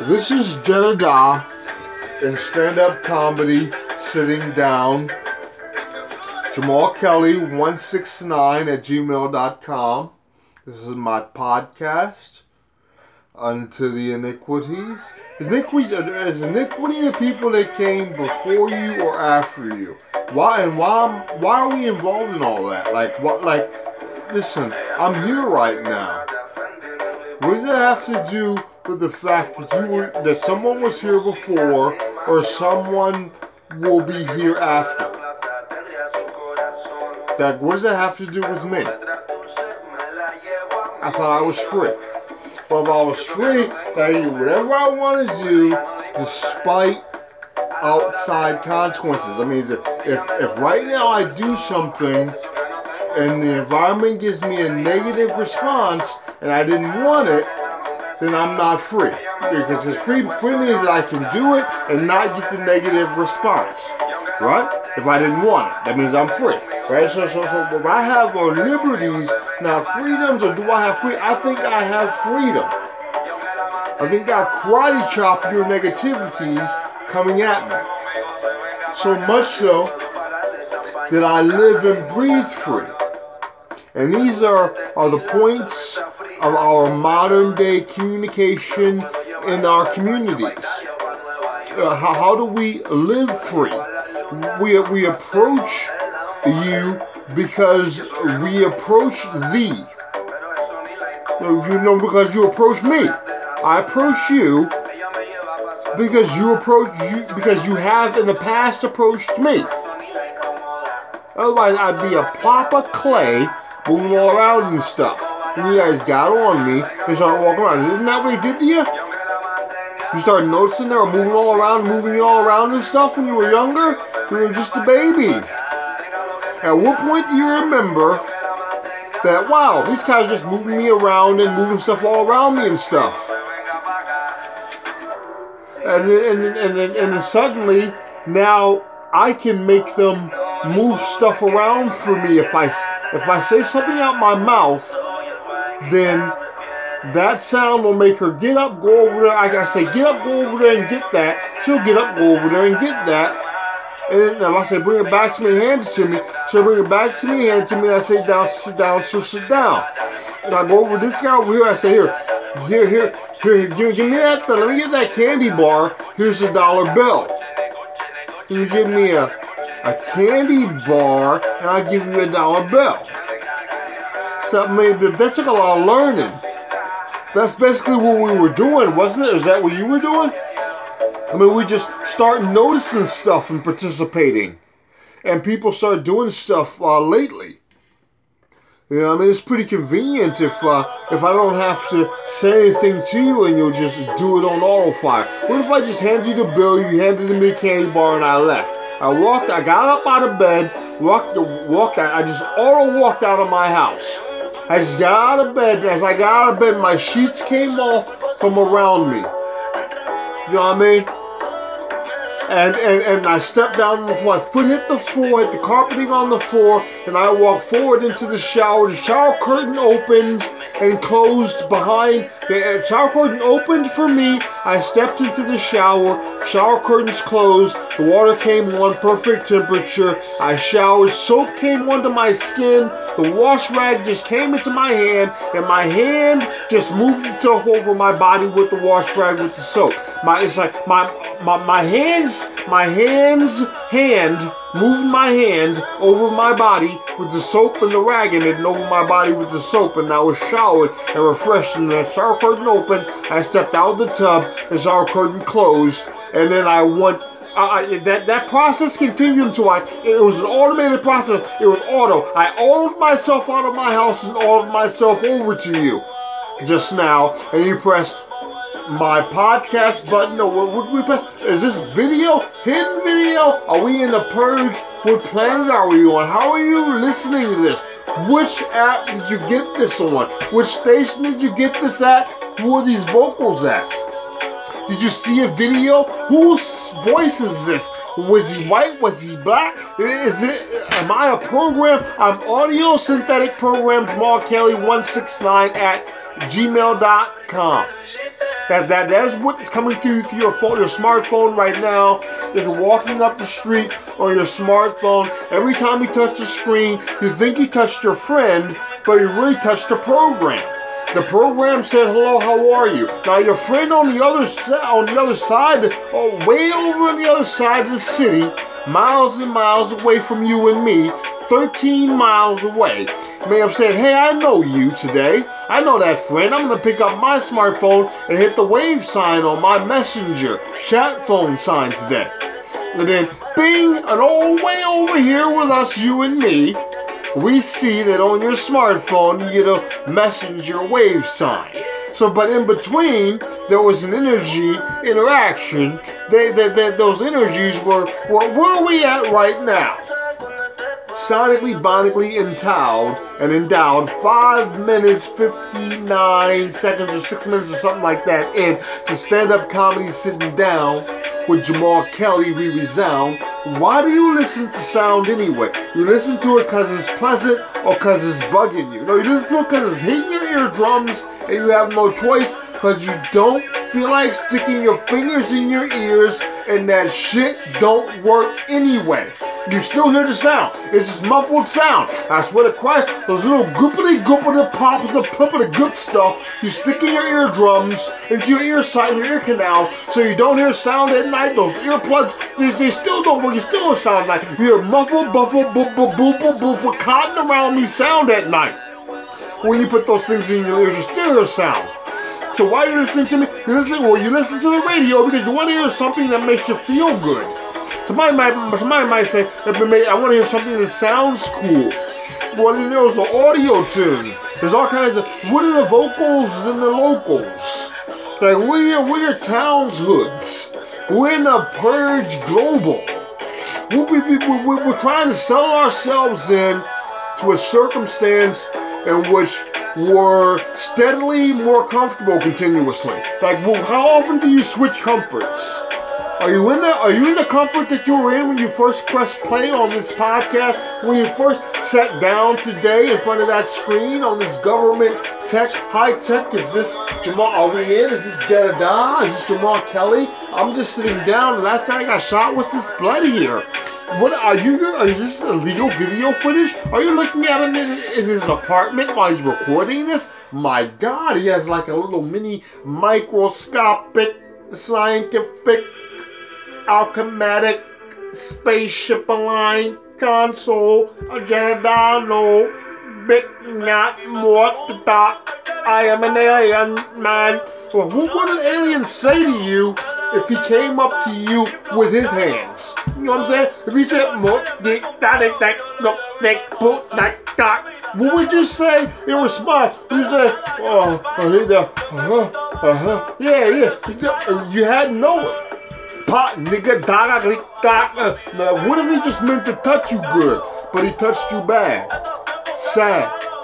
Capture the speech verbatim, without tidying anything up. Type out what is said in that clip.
This is Jedediah in stand-up comedy, sitting down. Jamal Kelly one six nine at gmail dot com. This is my podcast. Unto the iniquities. Is iniquity, is iniquity the people that came before you or after you? Why and why? Why are we involved in all that? Like what? Like, listen, I'm here right now. What does it have to do with the fact that you were, that someone was here before or someone will be here after? That what does that have to do with me? I thought I was free. Well, if I was free, I could do whatever I want to do despite outside consequences. I mean, if, if right now I do something and the environment gives me a negative response and I didn't want it, then I'm not free. Because it's free, free means that I can do it and not get the negative response. Right? If I didn't want it, that means I'm free. Right? So, so, so, what I have are liberties, not freedoms, or do I have free? I think I have freedom. I think I karate chop your negativities coming at me. So much so that I live and breathe free. And these are, are the points of our modern day communication in our communities. Uh, how, how do we live free? We, we approach you because we approach thee. You know, because you approach me. I approach you because you approach you because you have in the past approached me. Otherwise, I'd be a plop of clay moving all around and stuff. And you guys got on me and started walking around. Isn't that what he did to you? You started noticing they were moving all around, moving you all around and stuff when you were younger? You were just a baby. At what point do you remember that, wow, these guys are just moving me around and moving stuff all around me and stuff? And then, and, then, and, then, and then suddenly, now I can make them move stuff around for me. If I, if I say something out my mouth, then that sound will make her get up, go over there. I say, get up, go over there and get that. She'll get up, go over there and get that. And then if I say, bring it back to me, hand it to me, she'll bring it back to me, hand it to me, and I say, down, sit down, she'll sit down. And I go over this guy over here, I say, here, here, here, here, give, give me that, let me get that candy bar, here's a dollar bill. You give me a, a candy bar, and I give you a dollar bill. So, I mean, that took a lot of learning. That's basically what we were doing, wasn't it? Is that what you were doing? I mean, we just start noticing stuff and participating. And people start doing stuff uh, lately. You know, I mean, it's pretty convenient if uh, if I don't have to say anything to you and you'll just do it on auto fire. What if I just hand you the bill, you handed me a candy bar, and I left? I walked, I got up out of bed, walked, walked out, I just auto walked out of my house. I just got out of bed, and as I got out of bed, my sheets came off from around me. You know what I mean? And, and, and I stepped down on the floor, my foot hit the floor, hit the carpeting on the floor, and I walked forward into the shower. The shower curtain opened and closed behind. The shower curtain opened for me. I stepped into the shower. Shower curtains closed. The water came on, perfect temperature. I showered. Soap came onto my skin. The wash rag just came into my hand, and my hand just moved itself over my body with the wash rag with the soap. My, it's like my, my, my hands, my hands, hand, moved my hand over my body with the soap and the rag in it, and over my body with the soap, and I was showered and refreshed, and the shower curtain opened. I stepped out of the tub, the shower curtain closed, and then I went. I, that that process continued until I. It was an automated process. It was auto. I autoed myself out of my house and autoed myself over to you just now, and you pressed my podcast button. No, what would we press? Is this video? Hidden video? Are we in the purge? What planet are we on? How are you listening to this? Which app did you get this on? Which station did you get this at? Who are these vocals at? Did you see a video? Whose voice is this? Was he white? Was he black? Is it? Am I a program? I'm audio synthetic program Jamal Kelly one six nine at gmail dot com. That, that, that is what is coming through to your phone, your smartphone right now. If you're walking up the street on your smartphone, every time you touch the screen, you think you touched your friend, but you really touched the program. The program said, hello, how are you? Now your friend on the other side, on the other side, oh, way over on the other side of the city, miles and miles away from you and me, thirteen miles away, may have said, hey, I know you today. I know that friend. I'm going to pick up my smartphone and hit the wave sign on my messenger chat phone sign today. And then, bing, and all way over here with us, you and me, we see that on your smartphone you get a messenger wave sign. So, but in between, there was an energy interaction. They, they, they, those energies were, were, where are we at right now? Sonically, bonically endowed and endowed five minutes, fifty-nine seconds or six minutes or something like that in to stand-up comedy sitting down with Jamal Kelly, we resound. Why do you listen to sound anyway? You listen to it because it's pleasant or because it's bugging you. No, you listen to it because it's hitting your eardrums and you have no choice because you don't feel like sticking your fingers in your ears and that shit don't work anyway. You still hear the sound. It's just muffled sound. I swear to Christ, those little goopity goopity pops, the puppity goop stuff, you stick in your eardrums, into your ear side, your ear canals, so you don't hear sound at night. Those earplugs, they, they still don't work. You still don't sound at night. You hear muffled, buffle, boop, boop, boop, boop, boop, for cotton around me sound at night. When you put those things in your ears, you still hear sound. So why are you listening to me? You're listening, well, you listen to the radio because you want to hear something that makes you feel good. Somebody might, somebody might say, I want to hear something that sounds cool. Well, there's the audio tunes. There's all kinds of, what are the vocals and the locals? Like, we're, we're towns hoods. We're in the Purge Global. We're, we're, we're trying to sell ourselves in to a circumstance in which we're steadily more comfortable continuously. Like, well, how often do you switch comforts? Are you in the Are you in the comfort that you were in when you first pressed play on this podcast? When you first sat down today in front of that screen on this government tech, high tech? Is this Jamal? Are we in? Is this Jedediah? Is this Jamal Kelly? I'm just sitting down. The last guy got shot. What's this blood here? What are you? Are this illegal video footage? Are you looking at him in, in his apartment while he's recording this? My God, he has like a little mini microscopic scientific alchematic spaceship aligned console, a Jedediah, no, big not more the dark. I am an alien man. Well, who would an alien say to you if he came up to you with his hands? You know what I'm saying? If he said, what would you say in response? You say, oh, uh-huh, uh-huh, yeah, yeah. You had no pot, nigga, dog, dog. Now, what if he just meant to touch you good, but he touched you bad? Sad.